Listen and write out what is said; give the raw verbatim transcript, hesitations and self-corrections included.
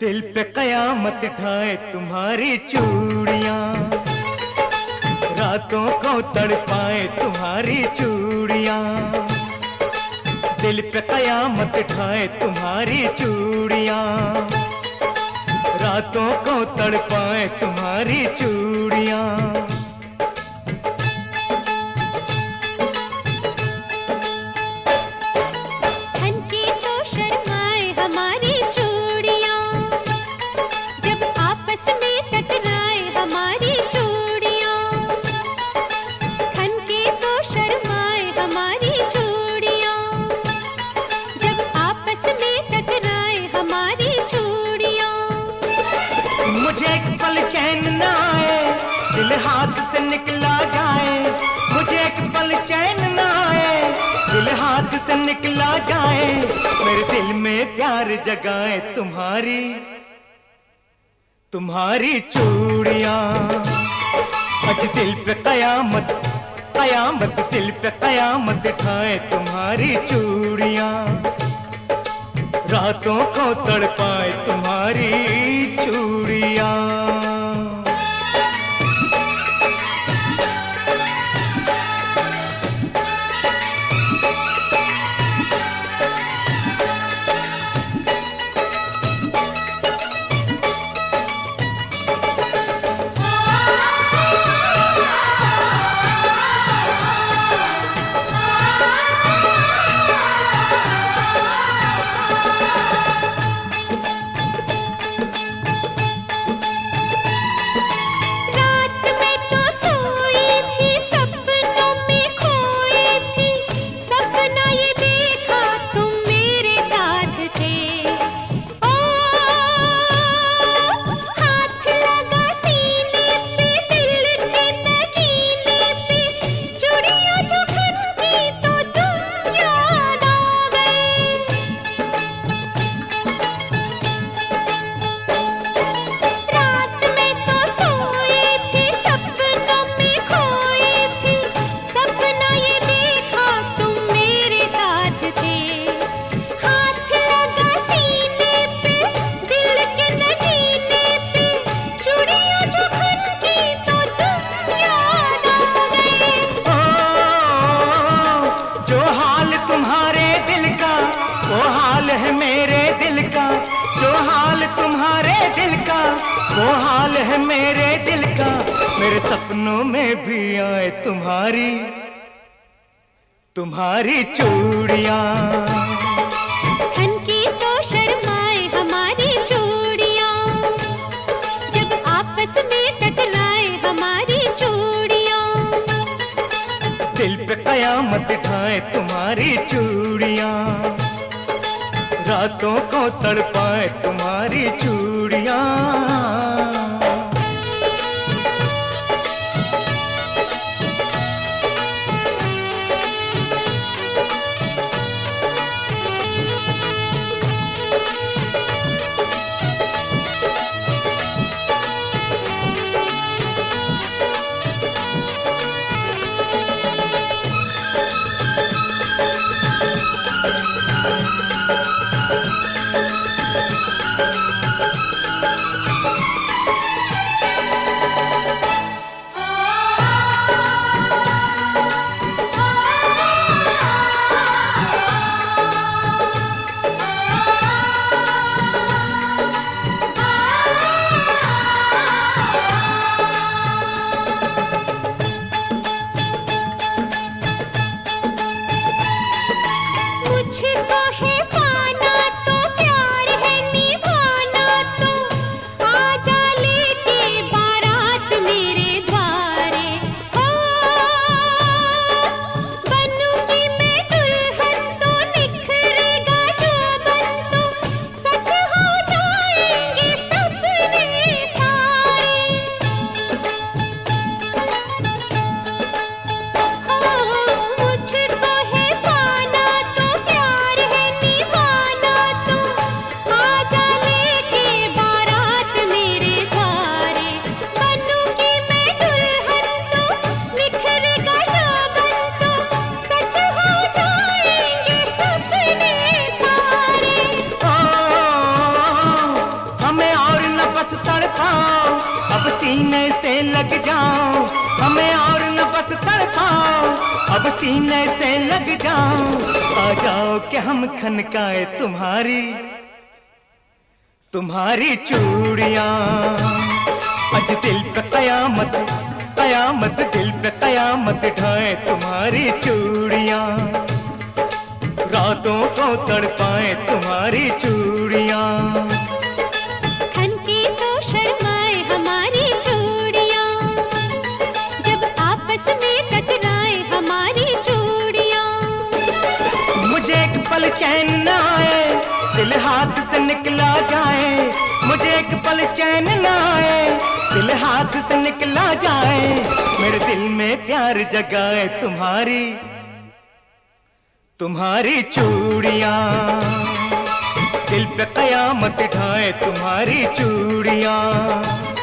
दिल पे कयामत ढाए तुम्हारी चूड़ियां, रातों को तड़पाए तुम्हारी चूड़ियां। दिल पे कयामत ढाए तुम्हारी चूड़ियां, रातों को तड़पाए तुम्हारी चूड़ियां। मुझे एक पल चैन न आए, दिल हाथ से निकला जाए। मुझे एक पल चैन न आए, दिल हाथ से निकला जाए। मेरे दिल में प्यार जगाए तुम्हारी तुम्हारी चूड़ियां। आज दिल पे कयामत कयामत दिल पे कयामत ढाए तुम्हारी चूड़ियां, रातों को तड़पाए तुम्हारी चूड़ियां। वो हाल है मेरे दिल का, मेरे सपनों में भी आए तुम्हारी तुम्हारी चूड़ियां। खनकी तो शर्माए हमारी चूड़ियां, जब आपस में टकराए हमारी चूड़ियां। दिल पे कयामत ढाए तुम्हारी चूड़ियां, रातों को तड़पाए तुम्हारी चूड़ियां। से लग जाओ, हमें और न बस तड़पाओ, अब सीने से लग जाओ, आ जाओ कि हम खनकाए तुम्हारी तुम्हारी चूड़ियां। आज दिल पे कयामत कयामत, दिल पे कयामत ढाए तुम्हारी चूड़ियां, रातों को तड़पाए तुम्हारी चूड़ियां। खनके तो शर्माए हमारी चूड़ियां, जब आपस में टकराए हमारी चूड़ियां। मुझे एक पल चैन न आए, दिल हाथ से निकला जाए, मुझे एक पल चैन न आए, दिल हाथ से निकला जाए, मेरे दिल में प्यार जगाए तुम्हारी तुम्हारी चूड़ियां, दिल पे कयामत ढाए तुम्हारी चूड़ियां।